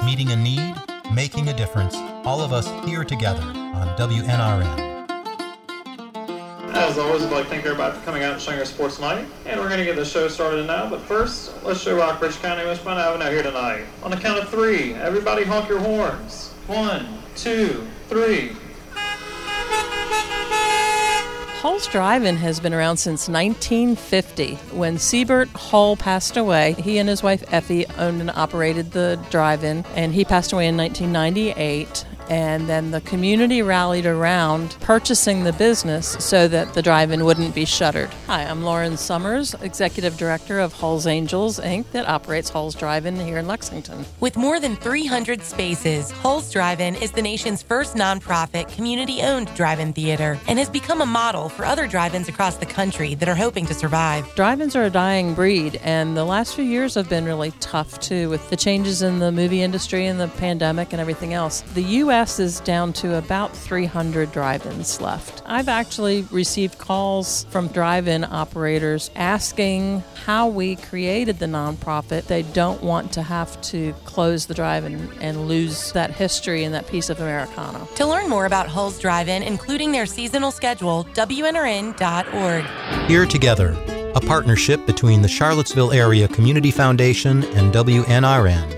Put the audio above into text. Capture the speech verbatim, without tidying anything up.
Meeting a need, making a difference, all of us here together on W N R N. As always, I'd like to thank everybody for coming out and showing our sports tonight. And we're going to get the show started now. But first, let's show Rockbridge County Wishbone Avenue here tonight. On the count of three, everybody honk your horns. One, two, three. Hull's Drive-In has been around since nineteen fifty. When Siebert Hull passed away, he and his wife Effie owned and operated the drive-in, and he passed away in nineteen ninety-eight. And then the community rallied around purchasing the business so that the drive-in wouldn't be shuttered. Hi, I'm Lauren Summers, Executive Director of Hull's Angels, Incorporated, that operates Hull's Drive-In here in Lexington. With more than three hundred spaces, Hull's Drive-In is the nation's first nonprofit, community-owned drive-in theater and has become a model for other drive-ins across the country that are hoping to survive. Drive-ins are a dying breed, and the last few years have been really tough, too, with the changes in the movie industry and the pandemic and everything else. The U S is down to about three hundred drive-ins left. I've actually received calls from drive-in operators asking how we created the nonprofit. They don't want to have to close the drive-in and lose that history and that piece of Americana. To learn more about Hull's Drive-In, including their seasonal schedule, W N R N dot org. Here Together, a partnership between the Charlottesville Area Community Foundation and W N R N.